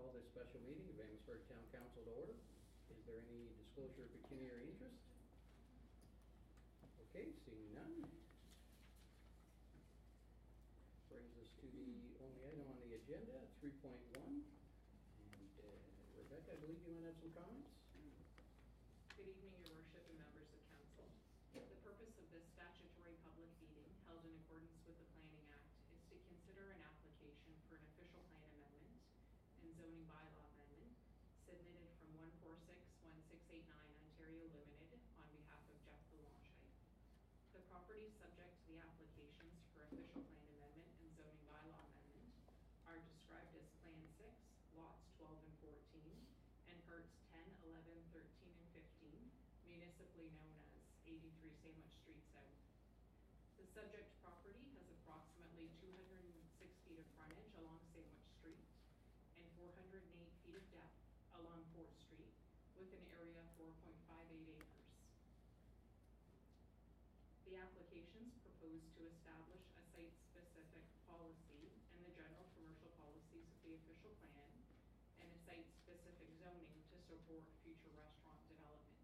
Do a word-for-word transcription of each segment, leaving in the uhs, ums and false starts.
call this special meeting of Amherstburg Town Council to order. Is there any disclosure of pecuniary interest? Okay, seeing none. Brings us to the only item on the agenda, three point one. And uh, Rebecca, I believe you want to have some comments? Good evening, Your Worship and members of Council. The purpose of this statutory public meeting, held in accordance with the Planning Act, is to consider an application for an official plan amendment and zoning bylaw amendment submitted from one four six one six eight nine Ontario Limited on behalf of Jeff Belange. The properties subject to the applications for official plan amendment and zoning bylaw amendment are described as Plan six, lots twelve and fourteen, and parts ten, eleven, thirteen, and fifteen, municipally known as eighty-three Sandwich Street South. The subject property has approximately two hundred six feet of frontage along Sandwich Street and four hundred eight feet of depth along fourth Street with an area of four point five eight acres. The applications propose to establish a site-specific policy and the general commercial policies of the official plan and a site-specific zoning to support future restaurant development.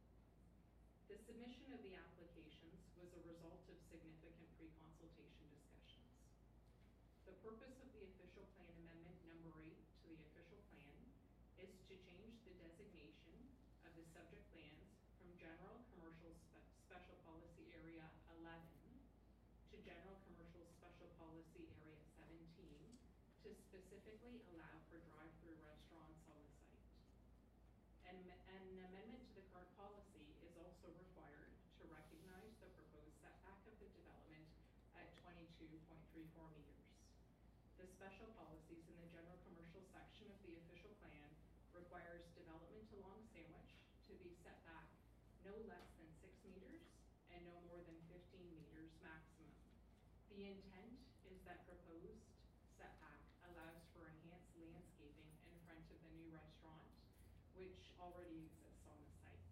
The submission of the applications was a result of significant pre-consultation discussions. The purpose of the official plan amendment number eight to the official plan is to change the designation of the subject lands from General Commercial Spe Special Policy Area eleven to General Commercial Special Policy Area seventeen to specifically allow for drive-through restaurants on the site. And an amendment to the current policy is also required to recognize the proposed setback of the development at twenty-two point three four meters. The special policies in the general commercial section of the official plan requires development along Sandwich to be set back no less than six meters and no more than fifteen meters maximum. The intent is that proposed setback allows for enhanced landscaping in front of the new restaurant, which already exists on the site.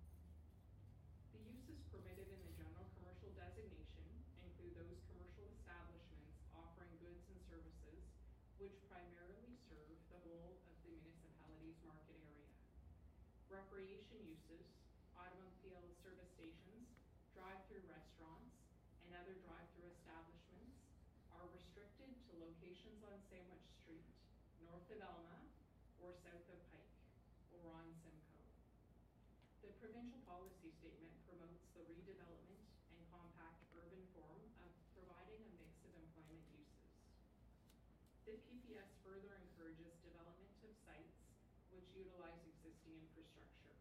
The uses permitted in the general commercial designation include those commercial establishments offering goods and services which primarily serve the whole of the municipality's market area. Recreation uses, automobile service stations, drive-through restaurants, and other drive-through establishments are restricted to locations on Sandwich Street, north of Elma, or south of Pike, or on Simcoe. The provincial policy statement promotes the redevelopment and compact urban form of providing a mix of employment uses. The P P S further encourages development of sites which utilize existing infrastructure.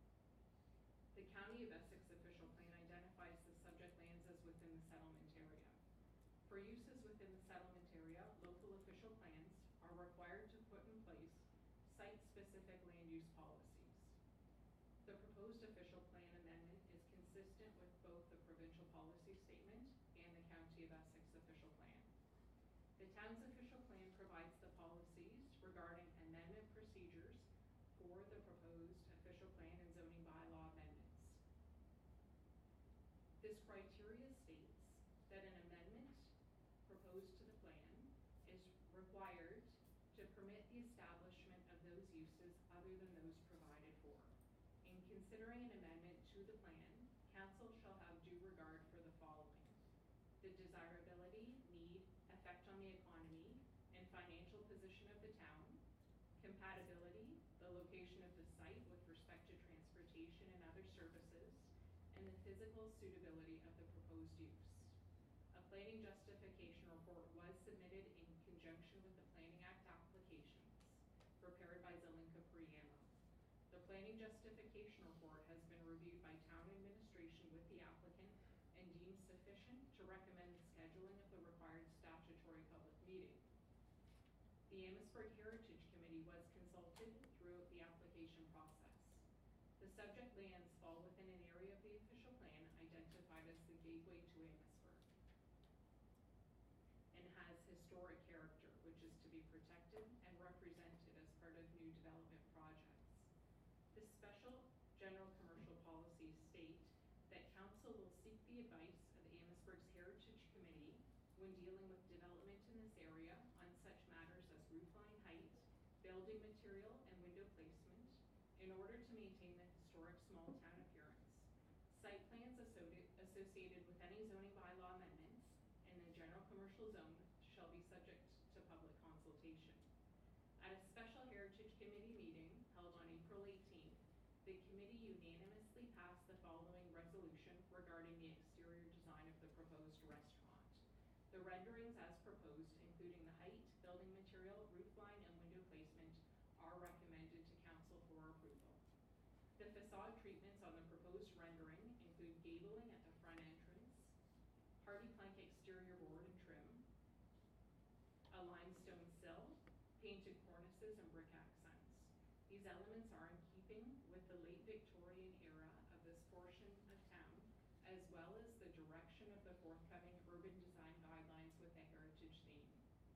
The County of Essex official plan identifies the subject lands as within the settlement area. For uses within the settlement area, local official plans are required to put in place site-specific land use policies. The proposed official plan amendment is consistent with both the provincial policy statement and the County of Essex official plan. The town's official plan provides the policies regarding amendment procedures for the proposed official plan and zoning bylaw amendments. This criteria states that an amendment proposed to the plan is required to permit the establishment of those uses other than those provided for. In considering an amendment to the plan, council shall have due regard for the following: the desirability, need, effect on the economy, and financial position of the town, compatibility, the location of the site with respect to transportation and other services, and the physical suitability of the proposed use. A planning justification report was submitted in conjunction with the Planning Act applications prepared by Zelinka Priamo. The planning justification report has been reviewed by town administration with the applicant and deemed sufficient to recommend the scheduling of the required statutory public meeting. The Amherstburg Heritage Committee was consulted throughout the application process. The subject lands fall within an area of the official plan identified as the gateway to Amherstburg and has historic character, which is to be protected and represented as part of new development projects. The special general commercial policies state that council will seek the advice of Amherstburg's Heritage Committee when dealing with development in this area on such matters as roofline height, building building material and window placement in order to maintain the historic small town appearance. Site plans associ- associated with any zoning bylaw amendments in the general commercial zone shall be subject to public consultation. At a special Heritage Committee meeting held on April eighteenth, the committee unanimously passed the following resolution regarding the exterior design of the proposed restaurant. The renderings as proposed, including the height, building material, roof line, and window placement, are recommended to council for approval. The facade treatments on the proposed rendering include gabling at the front entrance, hardy plank exterior board and trim, a limestone sill, painted cornices, and brick accents. These elements are in keeping with the late Victorian era of this portion of town, as well as the direction of the forthcoming urban design guidelines with a heritage theme.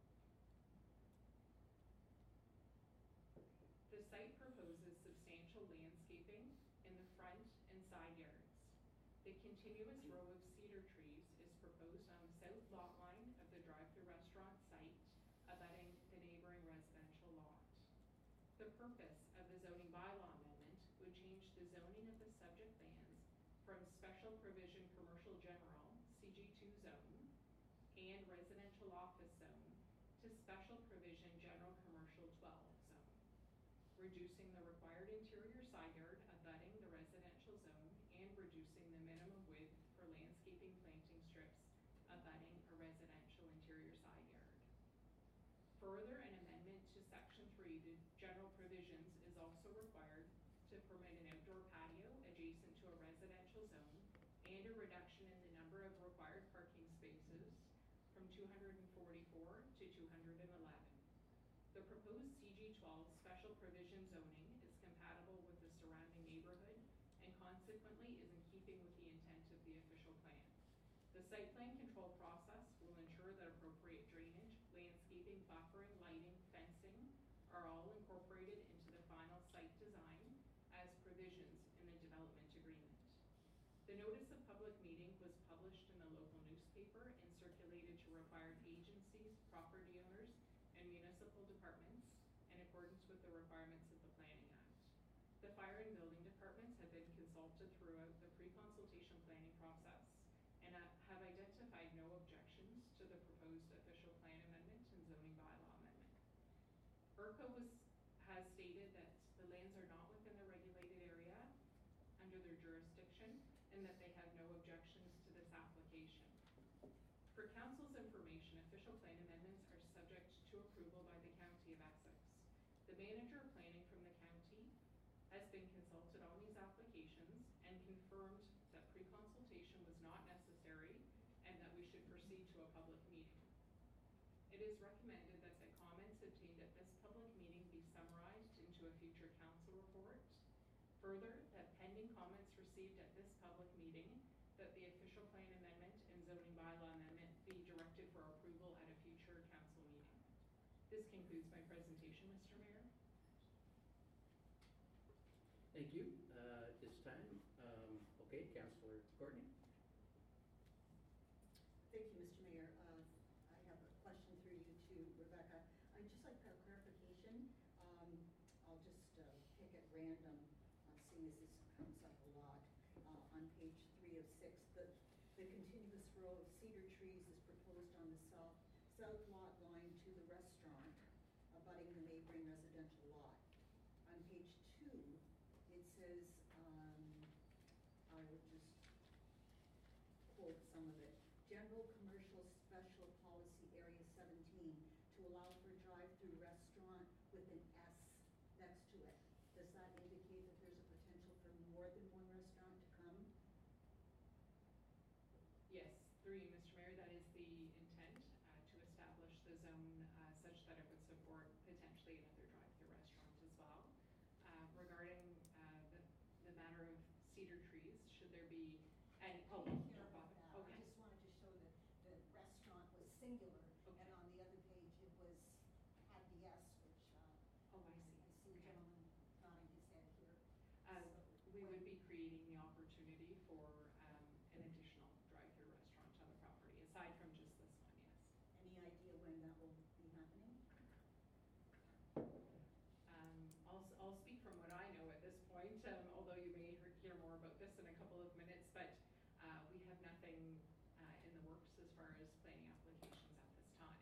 The site proposes substantial landscaping in the front and side yards. The continuous row of cedar trees is proposed on the south lot line of the drive-thru restaurant site, abutting the neighboring residential lot. The purpose of the zoning bylaw amendment would change the zoning of the subject lands from special provision commercial general, C G two zone, and residential office zone to special provision general commercial twelve zone, reducing the required interior side yard abutting the residential zone and reducing the minimum width for landscaping planting strips abutting a residential interior side yard. Further, an amendment to section three, the general provisions, is also required to permit an outdoor patio adjacent to a residential zone and a reduction in the number of required parking spaces from two hundred forty-four to two hundred eleven. The proposed C G twelve special provision zoning is compatible with the surrounding neighborhood and consequently is in keeping with the intent of the official plan. The site plan control process will ensure that appropriate drainage, landscaping, buffering, lighting, fencing are all incorporated into the final site design as provisions in the development agreement. The notice of public meeting was published in the local newspaper and circulated to required agencies, property owners, and municipal departments in accordance with the requirements of the Planning Act. The fire and building departments have been consulted throughout the pre-consultation planning process and uh, have identified no objections to the proposed official plan amendment and zoning bylaw amendment. E R C O was, has stated that the lands are not within the regulated area under their jurisdiction and that they have no objections to this application. For council's information, official plan amendments are subject to approval by the County of Essex. The manager of planning from the county has been consulted on these applications and confirmed that pre-consultation was not necessary and that we should proceed to a public meeting. It is recommended that the comments obtained at this public meeting be summarized into a future council report. Further, that pending comments received at this public meeting, that the official plan amendment and zoning bylaw amendment be directed for approval at a future council meeting. This concludes my presentation, Mister Mayor. Thank you. Uh, at this time, um, okay, Councillor Courtney. Thank you, Mister Mayor. Uh, I have a question through you to Rebecca. I'd just like a clarification. Um, I'll just uh, pick at random, uh, seeing as this comes up a lot. Uh, on page three of six, the, the continuous row of cedar trees is proposed on the south, south lot line to the restaurant, abutting the neighboring residential lot. On page two, it says, um, I would just quote some of it. General commercial special policy area seventeen to allow for drive-through restaurant with an S next to it. Does that indicate that there's a potential for more than one restaurant to come? Yes, through you, Mister Mayor, that is the intent, uh, to establish the zone uh, such that it would support potentially another drive-through restaurant as well. Uh, regarding uh, the, the matter of cedar trees, should there be any, oh, I didn't hear no about problem. that. Okay. I just wanted to show that the restaurant was singular, Okay. and on the other page it was, had the S, which, uh, Oh, I see. I see a Okay. gentleman nodding his head here. Uh, So we when- would be creating the opportunity for um, an additional drive-through restaurant on the property, aside from just this one, yes. Any idea when that will be happening? Uh, far as planning applications at this time.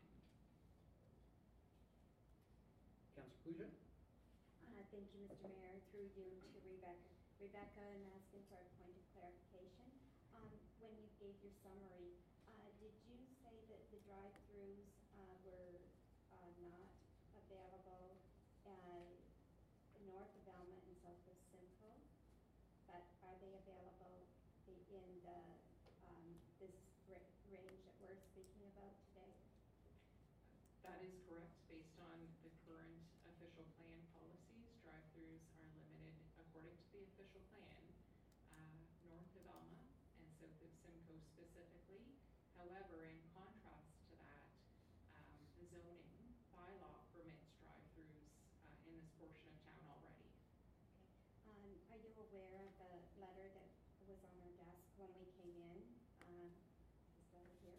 Councillor Cluja? Uh, Thank you, Mister Mayor. Through you to Rebecca. Rebecca, I'm asking for a point of clarification. Um, When you gave your summary, uh, did you say that the drive-throughs uh, were uh, not available uh, north of Alma and south of Simcoe? But are they available i- in the, um, this ra- range that we're speaking about today? That is correct. Based on the current official plan policies, drive-throughs are limited according to the official plan, uh, north of Alma and south of Simcoe specifically. However, in contrast to that, um, the zoning bylaw permits drive-throughs uh, in this portion of town already. Um, Are you aware of the letter that was on our desk when we came in? Um, This letter here?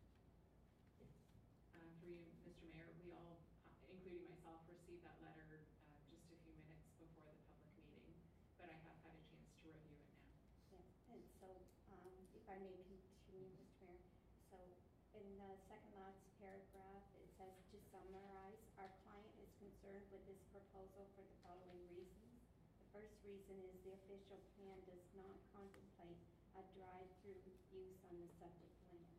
Uh, Through you, Mister Mayor, we all, uh, including myself, received that letter uh, just a few minutes before the public meeting, but I have had a chance to review it now. Yes, and so, um, if I may continue, Mister Mayor, so in the second last paragraph, it says, to summarize, our client is concerned with this proposal for the following reasons. The first reason is the official plan does not contemplate a drive-through use on the subject lands.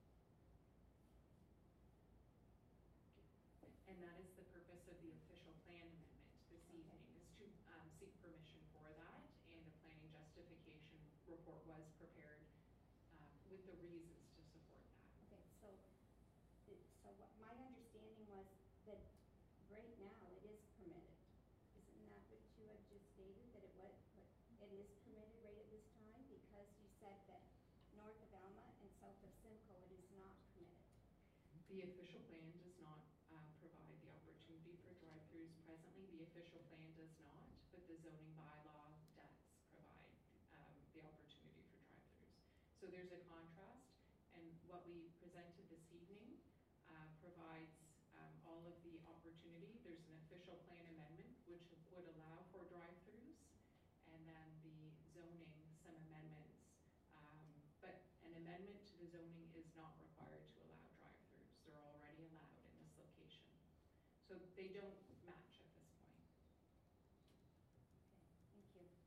And that is the purpose of the official plan amendment this Okay. evening, is to um, seek permission for that, and a planning justification report was prepared uh, with the reasons to support that. Okay, so, it- so what my understanding was that right now it is permitted. Isn't that what you had just stated, that it was, what- it is permitted right at this time? Because you said that north of Alma and south of Simcoe, it is not permitted. The official plan does not uh, provide the opportunity for drive-throughs presently. The official plan does not, but the zoning bylaw does provide um, the opportunity for drive-throughs. So there's a contrast, and what we presented this evening uh, provides um, all of the opportunity. There's an official plan amendment which would allow for drive-throughs, and then the zoning, some amendments. Um, But an amendment to the zoning is not required to allow drive-throughs. They're already allowed in this location. So they don't match at this point. Okay, thank you.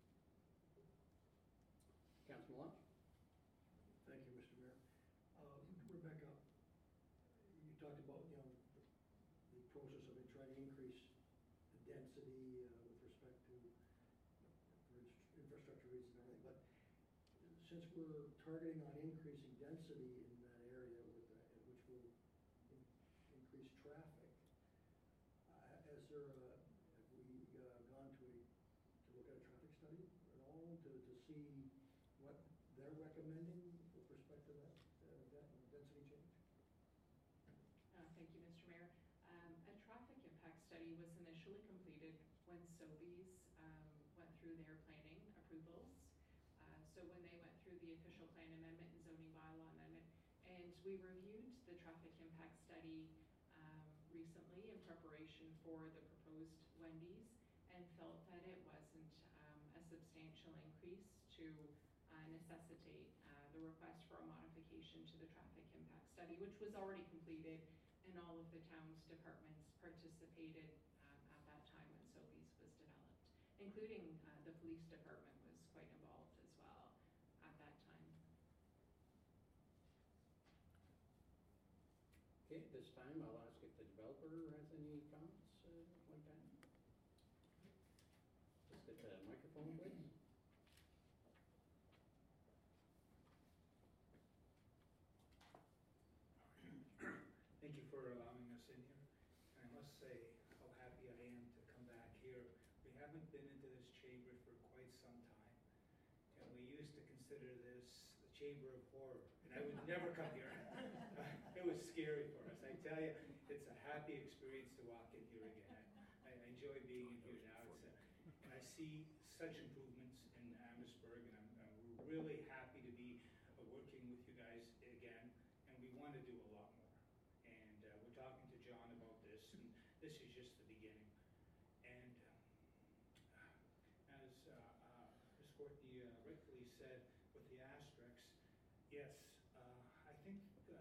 Councillor Milosh? Thank you, Mister Mayor. Um, Rebecca, you talked about, you know, the the process of trying to increase the density uh, with respect to, you know, for ins- infrastructure reasons and everything, but since we're targeting on increasing density in that area with, the- which will in- increase traffic, uh, has there, uh, have we uh, gone to a, to look at a traffic study at all to, to see what they're recommending with respect to that, uh, that density change? Uh, Thank you, Mister Mayor. Um, A traffic impact study was initially completed when Sobeys um, went through their planning approvals. Uh, So when they went through the official plan amendment and zoning bylaw amendment, and we reviewed the traffic impact study um, recently in preparation for the proposed Wendy's, and felt that it wasn't um, a substantial increase to uh, necessitate uh, the request for a modification to the traffic impact study, which was already completed, and all of the town's departments participated um, at that time when Sobeys was developed, including uh, the police department was quite involved as well at that time. Okay, at this time, I'll ask if the developer has any comments uh, like that. Just at the microphone, please. Thank you for allowing us in here. And I must say how happy I am to come back here. We haven't been into this chamber for quite some time. And we used to consider this the chamber of horror. And I would never come here. It was scary for us. I tell you, it's a happy experience to walk in here again. I, I enjoy being in here now. It's a, and I see such improvements in Amherstburg, and I'm, I'm really happy to be uh, working with you guys again. And we want to do a lot more. And uh, we're talking to John about this, and this is just the beginning. And uh, as uh, uh, Miz Courtney uh, rightfully said, with the asterisks, yes, uh, I think uh,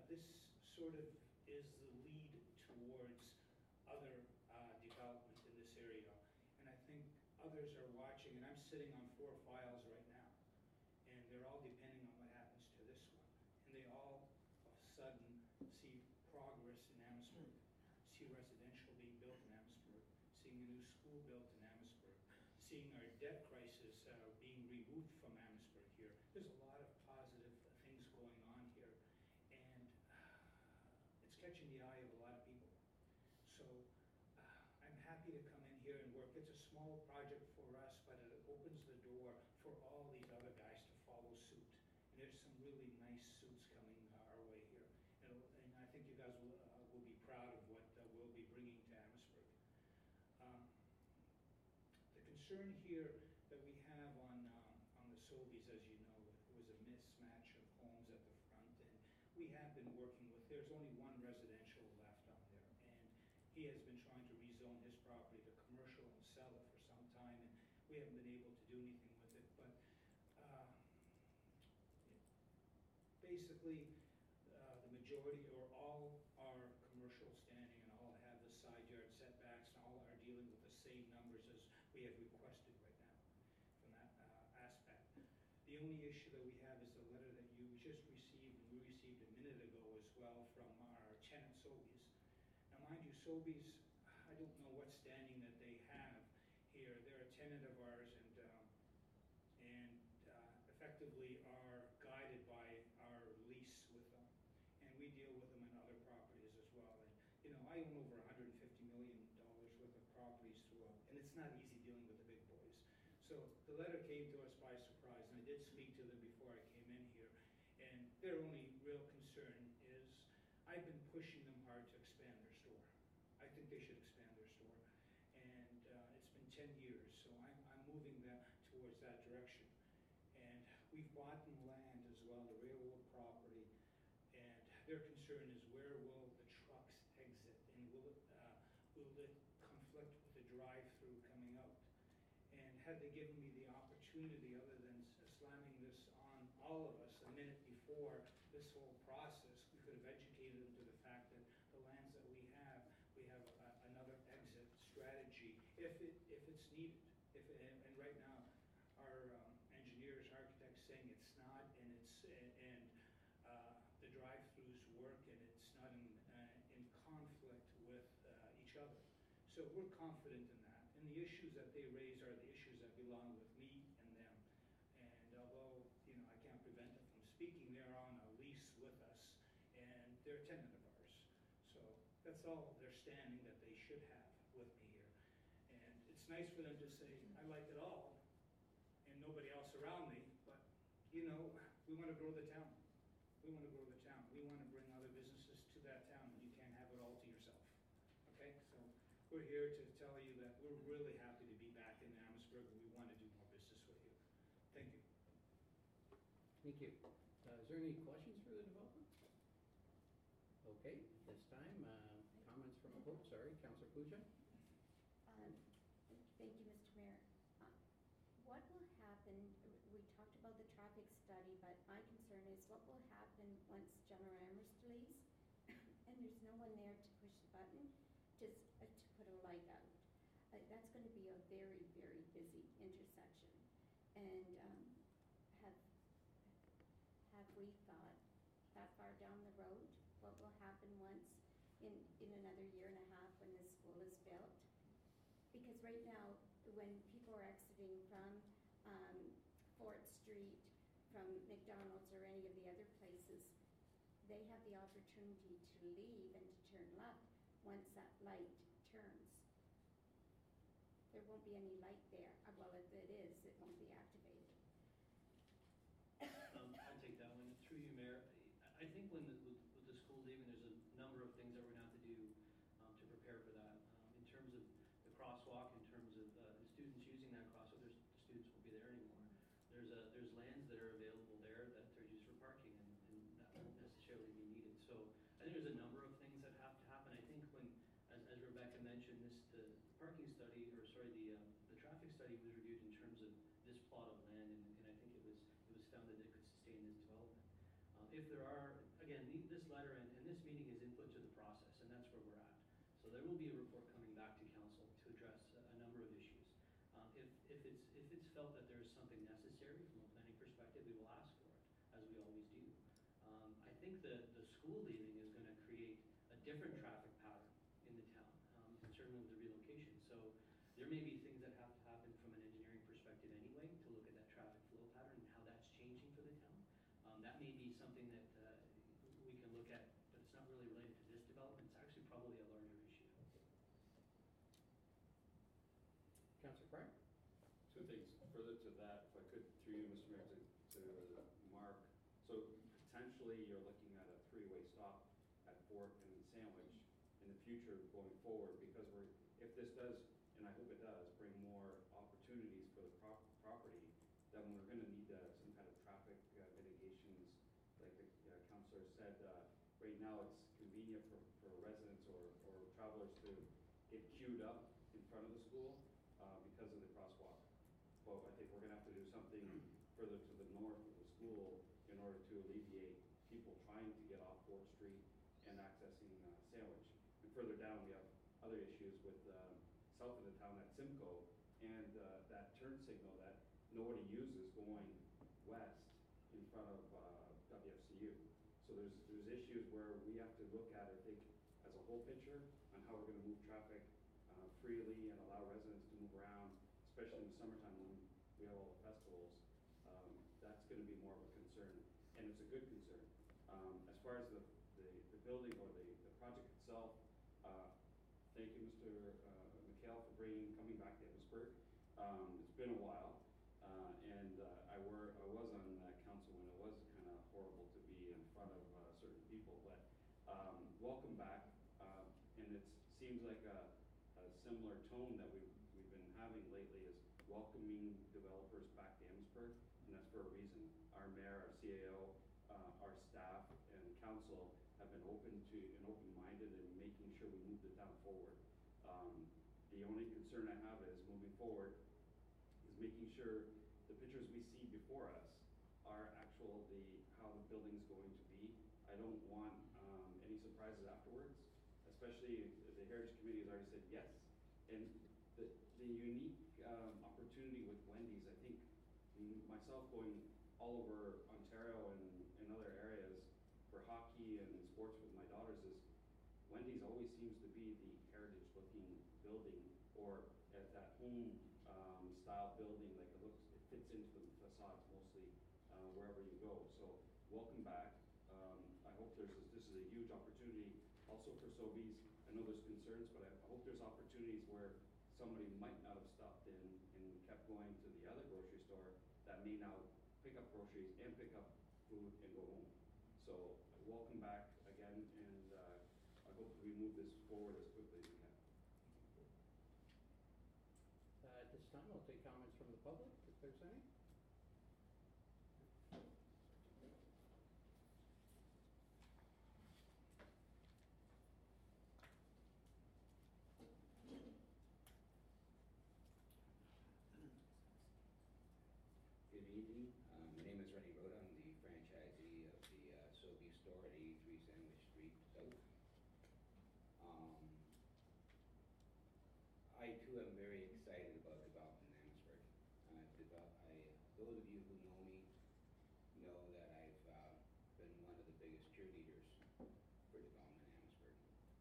this sort of is the lead towards other uh, development in this area. And I think others are watching, and I'm sitting on four files right now, and they're all depending on what happens to this one. And they all of a sudden see progress in Amherstburg, see residential being built in Amherstburg, seeing a new school built in Amherstburg, seeing our debt crisis uh, being removed from Amherstburg here. There's a lot of positive things going on here, and uh, it's catching the eye of a lot of people. So uh, I'm happy to come in here and work. It's a small project for us, but it opens the door for all these other guys to follow suit. And there's some really nice suits coming uh, our way here. And, and I think you guys will, uh, will be proud of what uh, we'll be bringing to Amherstburg. Um, the concern here that we have on, um, on the Sobeys, as you know, was a mismatch of homes at the front. And we have been working with, there's only one residential left on there. And he has been trying to rezone his property to commercial and sell it for some time. And we haven't been able to do anything with it. But uh, basically, uh, the majority or all are commercial standing and all have the side yard setbacks and all are dealing with the same numbers as we have requested right now from that uh, aspect. The only issue that we have is the letter that you just received, and we received a minute ago as well from our tenant Sobeys. Now mind you, Sobeys, I don't know what standing that they have here. They're a tenant of ours and um, and uh, effectively are guided by our lease with them. And we deal with them in other properties as well. And you know, I own over one hundred fifty million dollars worth of properties throughout, and it's not easy dealing with the big boys. So the letter came to us by surprise, and I did speak to them before I came in here. And their only real concern is I've been pushing them hard to expand their store. I think they should expand their store. And uh, it's been ten years, so I'm, I'm moving that towards that direction. And we've bought them land as well, the railroad property. And their concern is where will the trucks exit, and will it, uh, will it conflict with the drive-through coming out? And had they given me the opportunity, other than slamming this on all of us a minute before this whole process, we could have educated them to the fact that the lands that we have, we have a, another exit strategy if it if it's needed. If it, and, and right now, our um, engineers, architects saying it's not, and it's and uh, the drive-throughs work, and it's not in uh, in conflict with uh, each other. So we're confident in that. And the issues that they raise are the issues that belong with me and them. And although, you know, I can't prevent them from speaking, they're on a lease with us, and they're a tenant of ours. So that's all their standing that they should have with me here. And it's nice for them to say, I like it all, and nobody else around me, but, you know, we want to grow the town. We want to grow the town. We want to bring other businesses to that town, and you can't have it all to yourself. Okay? So we're here to tell you that we're really happy to be back in Amherstburg, and we want to do more business with you. Thank you. Thank you. Uh, is there any questions for the development? Okay, this time, uh, comments from, oh, sorry, Councilor Puja? Um, Thank you, Mister Mayor. Uh, What will happen, we talked about the traffic study, but my concern is what will happen once General Amherst leaves and there's no one there to push the button to, s- uh, to put a light out. Uh, That's going to be a very, very busy intersection. And um, have, have we thought that far down the road, what will happen once in, in another year and a half when the school is built? Because right now, when people are exiting from um, Fort Street, from McDonald's or any of the other places, they have the opportunity to leave and to turn left once that light turns. There won't be any light there. Uh, Well, if it is, it won't be activated. Um, I'll take that one. Through you, Mayor. I I think when the, with, with the school leaving, there's a number of things that we're gonna have to do um, to prepare for that. Um, in terms of the crosswalk, in terms of uh, the students using that crosswalk, there's, the students won't be there anymore. There's a, there's lands that are available there that are used for parking, and, and that won't necessarily be needed. So I think there's a number of things that have to happen. I think when, as, as Rebecca mentioned, this the, the parking study, or sorry, the um, the traffic study was reviewed in terms of this plot of land, and, and I think it was it was found that it could sustain this development. Uh, if there are, again, again, the- this letter and, and this meeting is input to the process, and that's where we're at. So there will be a report coming back to council to address a, a number of issues. Um, if, if it's, if it's felt that there is something necessary from a planning perspective, we will ask for it, as we always do. Um, I think the, the school leaving is gonna create a different traffic pattern in the town, um, and certainly with the relocation. So there may be things that have to happen from an engineering perspective anyway, to look at that traffic flow pattern and how that's changing for the town. Um, that may be something that, uh, we can look at, but it's not really related to this development. It's actually probably a larger issue. Councillor Cryer? Two things further to that, if I could, through you, Mister Mayor, to, to Mark. So potentially you're looking at a three-way stop at Fort and Sandwich in the future going forward, because we're, if this does, and I hope it does, bring more opportunities for the prop- property, then we're gonna need uh, some kind of traffic uh, mitigations. Like the uh, councillor said, uh, right now it's convenient for, for residents or, or travelers to get queued up in front of the school uh, because of the crosswalk. But I think we're gonna have to do something further to the north of the school in order to alleviate people trying to get off Fourth Street and accessing uh, Sandwich. And further down, we have other issues with um, south of the town at Simcoe and uh, that turn signal that nobody uses going west in front of uh, W F C U. So there's there's issues where we have to look at, I think, as a whole picture on how we're gonna move traffic uh, freely and allow residents to move around, especially in the summertime when we have all the festivals. Um, that's gonna be more of a concern, and it's a good concern. Um, as far as the, the, the building or the, the project itself, uh, thank you, Mister Uh, McHale, for bringing, coming back to Amherstburg. Um, it's been a while, uh, and uh, I were I was on that council when it was kind of horrible to be in front of uh, certain people, but um, welcome back. Uh, and it seems like a, a similar tone that we've we've been having lately is welcoming developers back to Amherstburg, and that's for a reason. Our mayor, our C A O, uh, our staff, and council have been open to and open-minded in making sure we move the town forward. Um, the only concern I have is moving forward is making sure the pictures we see before us are actual the how the building's going to be. I don't want um, any surprises afterwards, especially if the Heritage Committee has already said yes. And the, the unique um, opportunity with Wendy's, I think, m- myself going all over Ontario and, and other areas for hockey and sports with my daughters is Wendy's always seems to be the heritage looking building, or at that home um, style building, like it looks, it fits into the facades mostly uh, wherever you go. So welcome back. Um, I hope there's, a, this is a huge opportunity also for Sobeys. I know there's concerns, but I hope there's opportunities where somebody might not have stopped in and kept going to the other grocery store that may now pick up groceries and pick up food and go home. So welcome back again, and uh, I hope we move this forward as quickly as we can. Uh, At this time, I'll take comments from the public, if there's any. Good evening. Um, my name is Rennie Rhoda. I'm the franchisee of the uh, Sobeys store at eighty-three Sandwich Street South. Um, I too am very excited about development in Amherstburg. Uh, develop, I, those of you who know me know that I've uh, been one of the biggest cheerleaders for development in Amherstburg.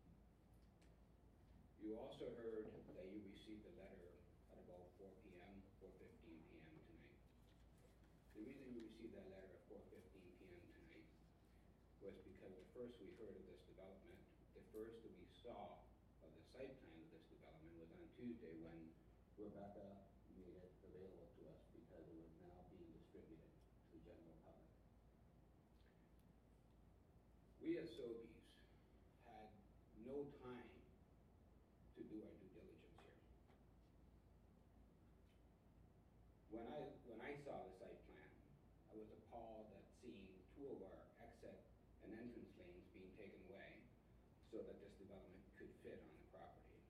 You also heard that you received a letter at about four p m, four fifteen p m tonight. The reason we received that letter at four fifteen p m tonight was because the first we heard of this development, the first that we saw of the site plan of this development was on Tuesday when Rebecca made it available to us because it was now being distributed to the general public. We at Sobeys had no time to do our due diligence here. When I when I saw the site plan, I was appalled at seeing two of our exit and entrance lanes being taken away so that this development could fit on the property.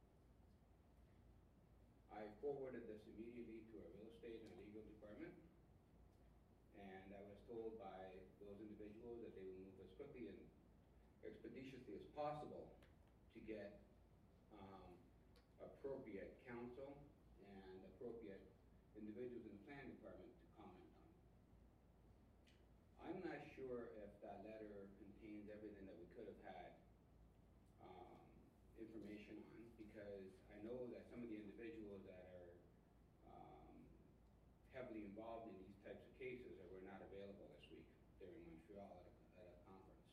I forwarded this immediately to our real estate and legal department, and I was told by those individuals that they would move as quickly and expeditiously as possible to get um, appropriate counsel and appropriate individuals in the planning department to comment on. I'm not sure if that letter contains everything that we could have had um, information on, because I know that some of the individuals that are um, heavily involved in these types of cases are, were not available this week. They're in Montreal at a, at a conference.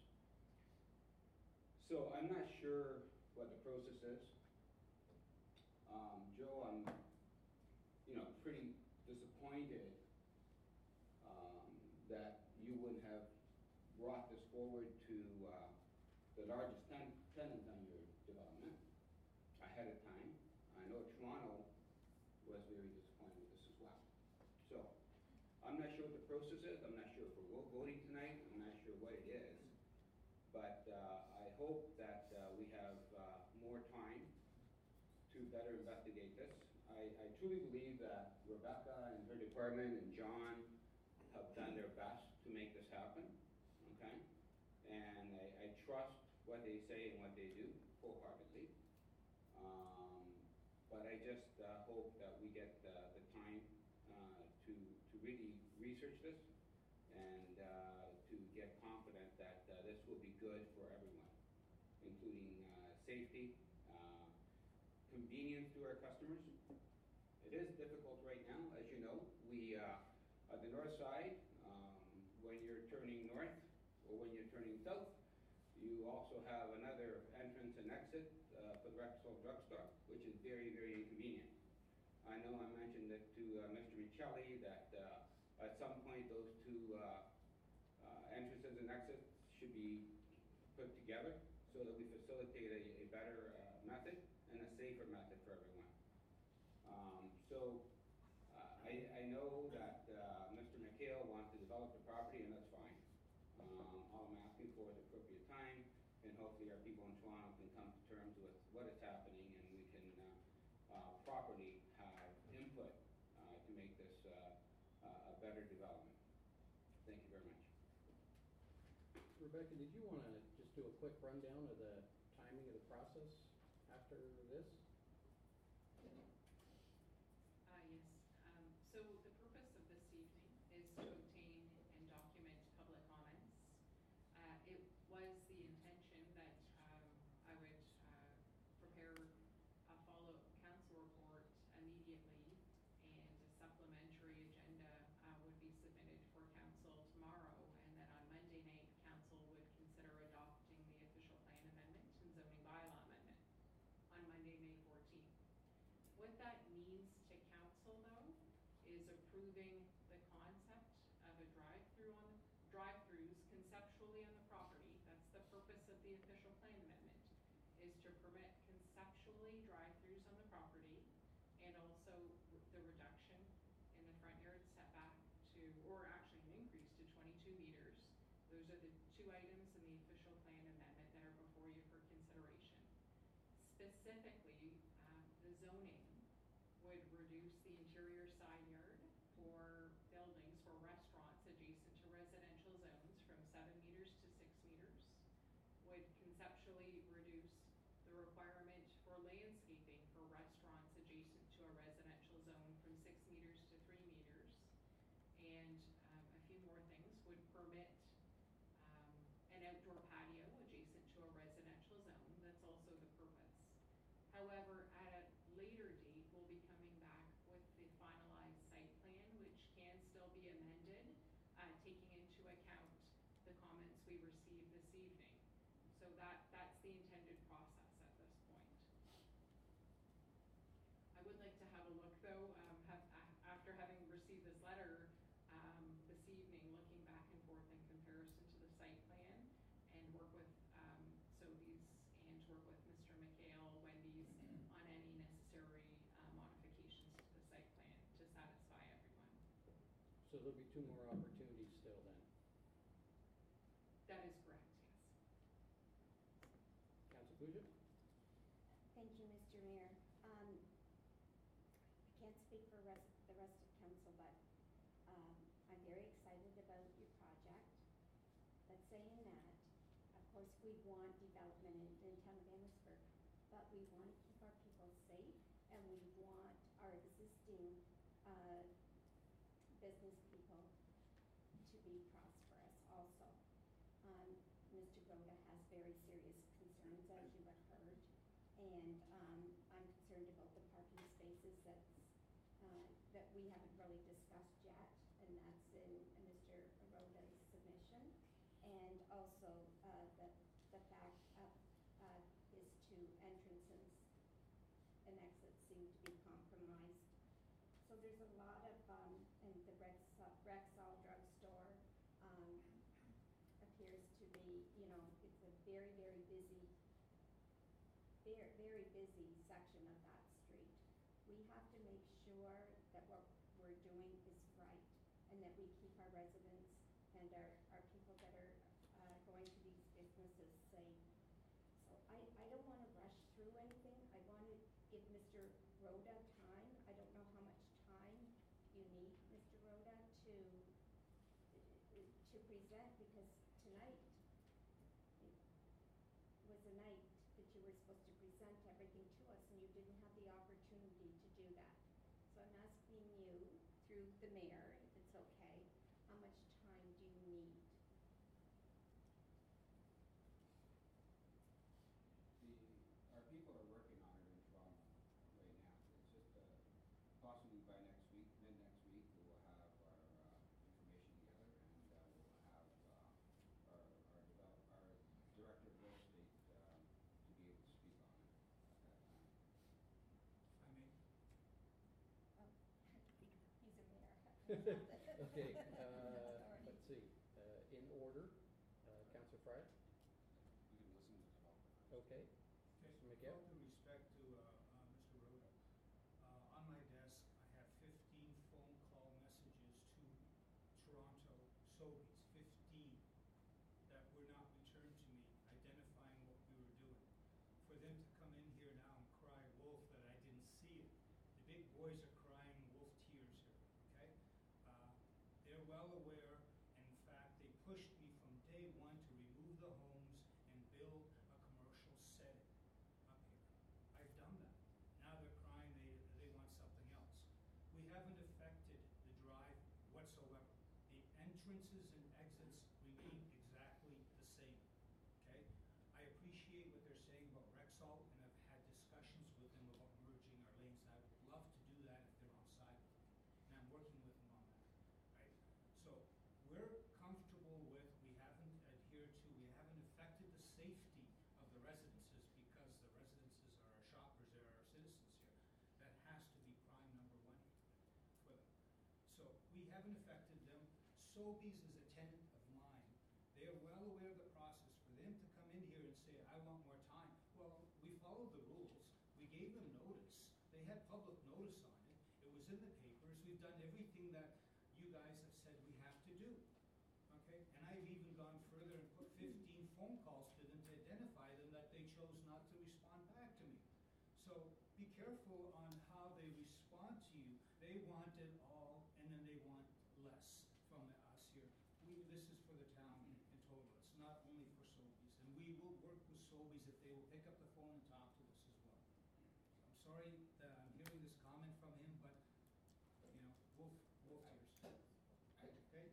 So I'm not sure what the process is. Um, Joe, I'm, you know, pretty disappointed um, that you wouldn't have brought this forward to uh, the largest ten tenant on your development ahead of time. I know Toronto was very disappointed with this as well. So, I'm not sure what the process is. I'm not sure if we're voting tonight. I'm not sure what it is. But uh, I hope that uh, we have uh, more time to better investigate this. I, I truly believe that Rebecca and her department and John have done their best to make this happen, okay? And I, I trust what they say and what they do wholeheartedly. Um, but I just uh, hope that we get uh, the time uh, to, to really research this and uh, to get confident that uh, this will be good for everyone, including uh, safety, uh, convenience to our customers. It is difficult right now, as you know. We, uh, at the north side, um, when you're turning north or when you're turning south, you also have another entrance and exit uh, for the Rexall drugstore, which is very, very inconvenient. I know I mentioned it to uh, Mister Michelli that uh, at some point those two uh, uh, entrances and exits should be put together so that we facilitate a, a better uh, method and a safer method for everyone. Um, so uh, I, I know that uh, Mister McHale wants to develop the property, and that's fine. Um, all I'm asking for is appropriate time, and hopefully our people in Toronto can come to terms with what is happening, and we can uh, uh, properly have input uh, to make this uh, uh, a better development. Thank you very much. Rebecca, did you want to just do a quick rundown of the timing of the process after this? Uh, yes. Um, so the purpose of this evening is to obtain and document public comments. Uh, it was the intention that um, I would uh, prepare a follow-up council report immediately, and a supplementary agenda uh, would be submitted for council tomorrow, and then on Monday night, council would consider adopting the official plan amendment and zoning bylaw amendment on Monday, May fourteenth. What that means to council, though, is approving the concept of a drive-through on the, drive-throughs conceptually on the property. That's the purpose of the official plan amendment, is to permit conceptually drive-throughs on the property, and also r- the reduction in the front yard setback to, or actually an increase to twenty-two meters. Those are the two items in the official plan amendment that are before you for consideration. Specifically, um, the zoning would reduce the interior side yard for buildings for restaurants adjacent to residential zones from seven meters to six meters, would conceptually reduce the requirement for landscaping for restaurants adjacent to a residential zone from six meters to three meters, and um, a few more things, would permit um, an outdoor patio adjacent to a residential zone. That's also the purpose. However, at a later date, we'll be coming back with the finalized site plan, which can still be amended, uh, taking into account the comments we received this evening. So that, that's the intended process at this point. I would like to have a look, though, um, have, a- after having received this letter um, this evening, looking back and forth in comparison to the site plan, and work with um, Sobeys and work with Mister McHale, Wendy's, on any necessary uh, modifications to the site plan to satisfy everyone. So there'll be two more opportunities still then. That is correct, yes. Councilor Puja? Thank you, Mister Mayor. Um, I can't speak for rest, the rest of council, but um, I'm very excited about your project. But saying that, we want development in, in town of Amherstburg, but we want to keep our people safe, and we want our existing, uh, business people to be prosperous also. Um, Mister Rhoda has very serious concerns, as you have heard, and, um, I'm concerned about the parking spaces that's, uh, that we haven't really discussed yet, and that's in Mister Rhoda's submission. And also, uh, the, the fact of, uh, his two entrances and exits seem to be compromised. So there's a lot of, um, and the Rexall, Rexall drugstore, um, appears to be, you know, it's a very, very busy, very, very busy section of that street. We have to make sure that what we're doing is right, and that we keep our residents and our, our people that are, uh, going to these businesses safe. So I, I don't wanna rush through anything. I wanna give Mister Rhoda time. I don't know how much time you need, Mister Rhoda, to, to present, because tonight was a night that you were supposed to present everything to us, and you didn't have the opportunity to do that. So I'm asking you, through the mayor, if it's okay, how much time do you need? The, our people are working on it in Toronto right now. It's just, uh, possibly by next week, mid next week, we will have our, uh, information together, and, uh, we'll have, uh, our, our develop, our director of real estate, um, to be able to speak on it at that time. I mean, Oh, he's a mayor. Okay, uh, let's see, uh, in order, uh, Councillor Fryer? We can listen to the developer. Okay, Okay, Mister with McHale? all due respect to, uh, uh, Mister Rhoda, uh, on my desk, I have fifteen phone call messages to Toronto Sobeys, fifteen, that were not returned to me, identifying what we were doing. For them to come in here now and cry wolf that I didn't see it, the big boys are crying wolf tears here, okay? Uh, they're well aware, and in fact, they pushed me from day one to remove the homes and build a commercial setting up here. I've done that. Now they're crying they, they want something else. We haven't affected the drive whatsoever. The entrances and exits remain exactly the same, okay? I appreciate what they're saying about Rexall, and I've had discussions with them about merging our lanes. I would love to do that if they're on side with me, and I'm working with them on that, right? So we're comfortable with, we haven't adhered to, we haven't affected the safety of the residences, because the residences are our shoppers, they're our citizens here. That has to be prime number one for them. So we haven't affected them. Sobeys is a tenant of mine. They are well aware of the process. For them to come in here and say, I want more time, well, we followed the rules. We gave them notice. They had public notice on it. It was in the papers. We've done everything that you guys have said we have to do, okay? And I've even gone further and put fifteen phone calls to them to identify them that they chose not to respond back to me. So be careful on how they respond to you. They want it all, and then they want less from us here. We, this is for the town in total. It's not only for Sobeys. And we will work with Sobeys if they will pick up the phone and talk to us as well. I'm sorry that I'm hearing this comment from him, but, you know, wolf, wolf tears. I, Okay?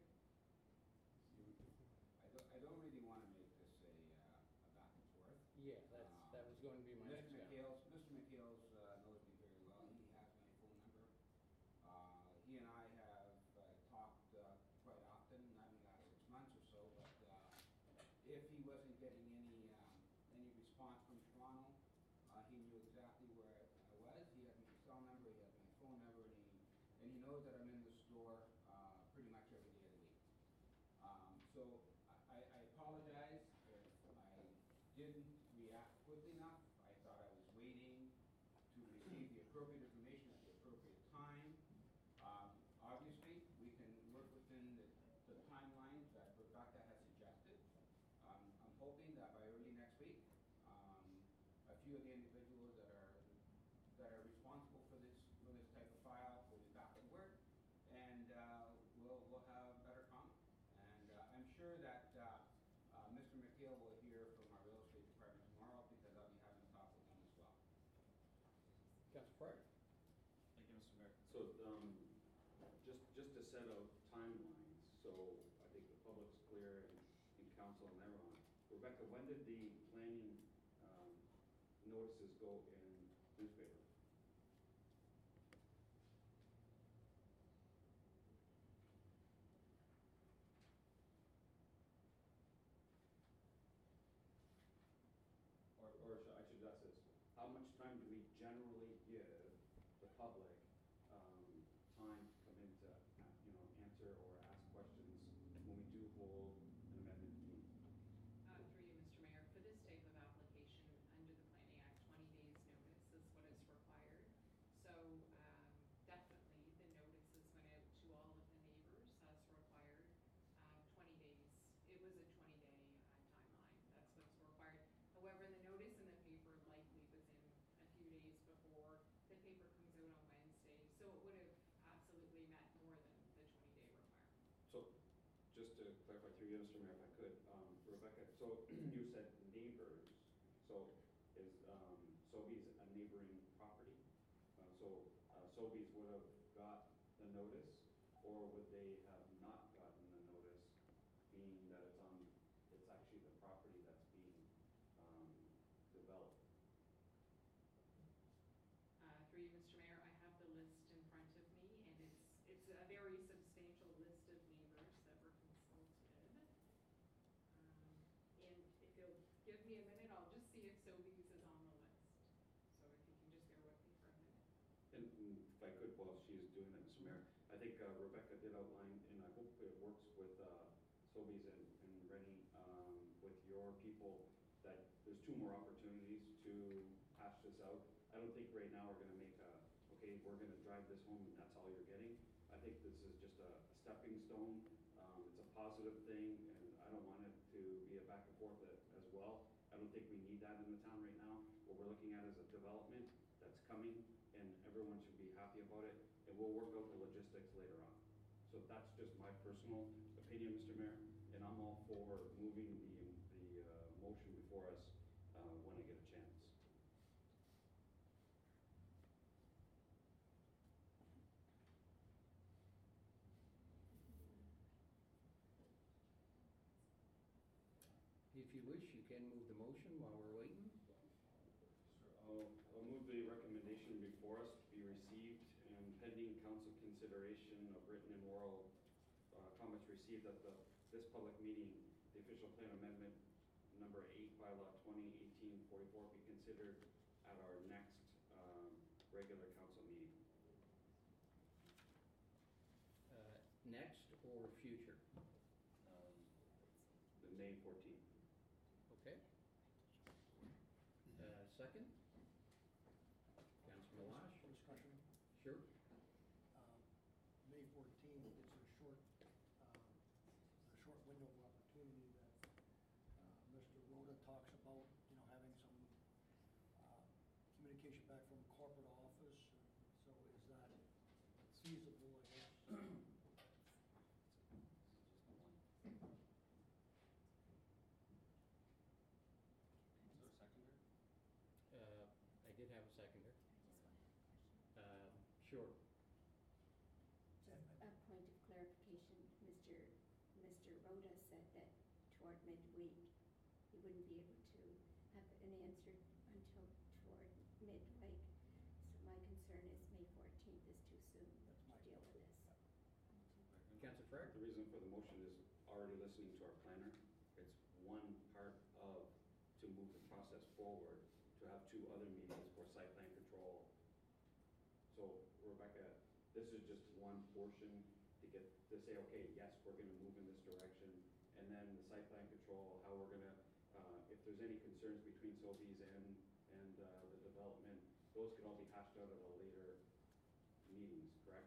you, I don't, I don't really wanna make this a, uh, a back and forth. Yeah, that's, that was going to be my next Mister comment. McHale's, Mister McHale's, uh, knows me very well. He has my phone number. Uh, he and I have, uh, talked, uh, quite often, not in the last six months or so, but, uh, if he wasn't getting any, um, any response from Toronto, uh, he knew exactly where I I was. He has my cell number, he has my phone number, and he, and he knows that I'm in the store, uh, pretty much every day of the week. Um, so I, I apologize if I didn't react quickly enough. I thought I was waiting to receive the appropriate information at the appropriate time. Um, obviously, we can work within the, the timelines that Rebecca has suggested. Um, I'm hoping that by early next week, um, a few of the individuals that are that are responsible for this for this type of file will be back at work, and uh, we'll we'll have better comment. And uh, I'm sure that uh, uh, Mister McHale will hear from our Fryer. Thank you, Mister Mayor. So, um, just, just to set out timelines, so I think the public's clear and, and council and everyone. Rebecca, when did the planning, um, notices go in newspaper? Or, or should, I should ask this, how much time do we generally give the public, um, time to come in to, uh, you know, answer or ask questions when we do hold an amendment meeting? Uh, through you, Mister Mayor, for this type of application, under the Planning Act, twenty days notice is what is required. So, um, definitely, the notices went out to all of the neighbors as required, um, twenty days. It was a twenty-day, uh, timeline, that's what's required. However, the notice in the paper likely was in a few days before, the paper comes out on Wednesday, so it would have absolutely met more than the twenty-day requirement. So, just to clarify through you, Mister Mayor, if I could, um, Rebecca, so you said neighbors, so is, um, Sobeys a neighboring property? Uh, so, uh, Sobeys would have got the notice, or would they have not gotten the notice, being that it's on, it's actually the property that's being, um, developed? Uh, through you, Mister Mayor, I have the list in front of me, and it's, it's a very substantial list of neighbors that were consulted. Um, and if you'll give me a minute, I'll just see if Sobeys is on the list. So if you can just bear with me for a minute. And and if I could, while she is doing that, Mister Mayor, I think uh, Rebecca did outline, and I hope it works with uh, Sobeys and and Rennie, um, with your people, that there's two more opportunities to hash this out. I don't think right now we're gonna make a, okay, we're gonna drive this home and that's all you're getting. I think this is just a a stepping stone. Um, It's a positive thing, and I don't want it to be a back and forth a- as well. I don't think we need that in the town right now. What we're looking at is a development that's coming, and everyone should be happy about it, and we'll work out the logistics later on. So that's just my personal opinion, Mister Mayor, and I'm all for moving the, the, uh, motion before us, uh, when I get a chance. If you wish, you can move the motion while we're waiting. I'll, I'll move the recommendation before us be received and pending council consideration of written and oral uh, comments received at the, this public meeting, the official plan amendment number eight, bylaw twenty eighteen forty-four be considered at our next um, regular council meeting. Uh, Next or future? Um, The May fourteenth. Okay. Uh, Second? Councilor Malash? For discussion, Sure. um, May fourteenth is a short, um, a short window of opportunity that, uh, Mister Rhoda talks about, you know, having some, uh, communication back from corporate office. So is that feasible, I guess? Uh, I did have a seconder. Uh, Sure. Just a point of clarification, Mister Mister Rhoda said that toward midweek, he wouldn't be able to have an answer until toward midweek. So my concern is May fourteenth is too soon to That's my deal with this. Councilor Frere? The reason for the motion is already listening to our planner. It's one part of, to move the process forward, to have two other meetings for site plan control. So Rebecca, this is just one portion to get, to say, okay, yes, we're gonna move in this direction. And then the site plan control, how we're gonna, uh, if there's any concerns between Sobeys and, and, uh, the development, those can all be hashed out at a later meetings, correct?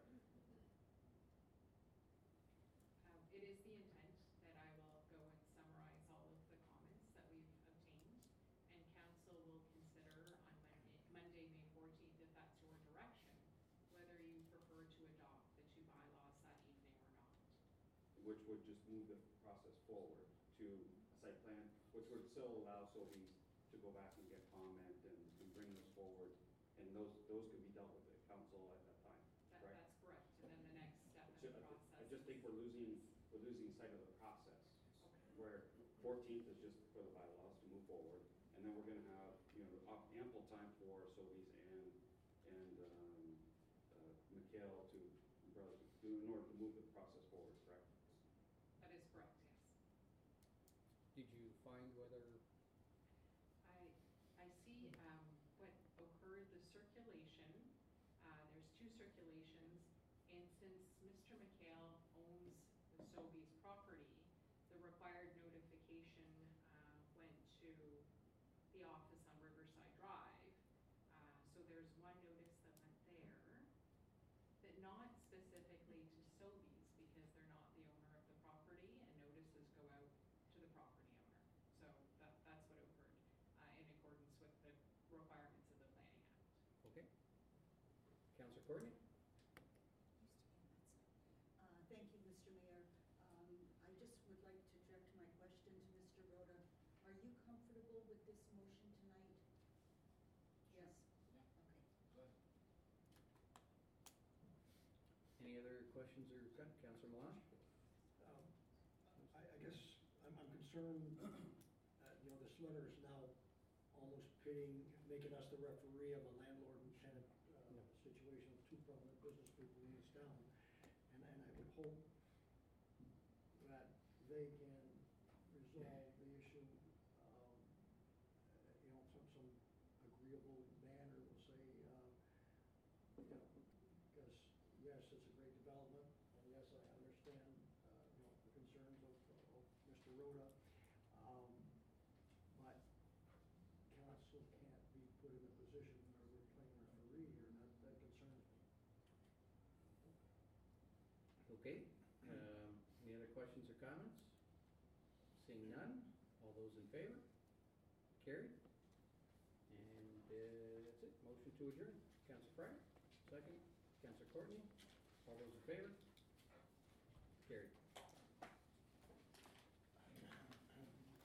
Um, It is the intent that I will go and summarize all of the comments that we've obtained, and council will consider on Monday, Monday, May fourteenth, if that's your direction, whether you prefer to adopt the two bylaws that evening or not. Which would just move the process forward to a site plan, which would still allow Sobeys to go back and get comment and, and bring this forward and those, those could be dealt with at council at that time, That, correct? that's correct, and then the next step in Ju- the I ju- process. I just think we're losing, we're losing sight of the process, where fourteenth is just for the bylaws to move forward, and then we're gonna have, you know, am- ample time for Sobeys and, and, um, uh, McHale to, brothers, to, in order to move the process forward, correct? That is correct, yes. Did you find whether, I, I see, um, what occurred, the circulation, uh, there's two circulations, and since Mister McHale owns the Sobeys property, the required notification, uh, went to the office on Riverside Drive. Uh, so there's one notice that went there, that not specifically to Sobeys, because they're not the owner of the property, and notices go out to the property owner. So that, that's what occurred, uh, in accordance with the requirements of the Planning Act. okay? Councillor Courtney? Uh, Thank you, Mister Mayor. Um, I just would like to direct my question to Mister Rhoda. Are you comfortable with this motion tonight? Yes? Okay. Any other questions or, Councillor Melange? Um, I, I guess I'm, I'm concerned, that, you know, this letter is now almost pitting, making us the referee of a landlord and tenant, uh, situation of two prominent business people in this town. And, and I would hope that they can resolve the issue, um, uh, you know, some, some agreeable manner, we'll say, uh, you know, because, yes, it's a great development, and yes, I understand, uh, you know, the concerns of, of Mister Rhoda. Um, but council can't be put in a position where we're playing referee here, and that, that concerns me. Okay, um, any other questions or comments? Seeing none, all those in favor? Carried. And, uh, that's it, motion to adjourn. Councillor Fryer, second. Councillor Courtney, all those in favor? Carried.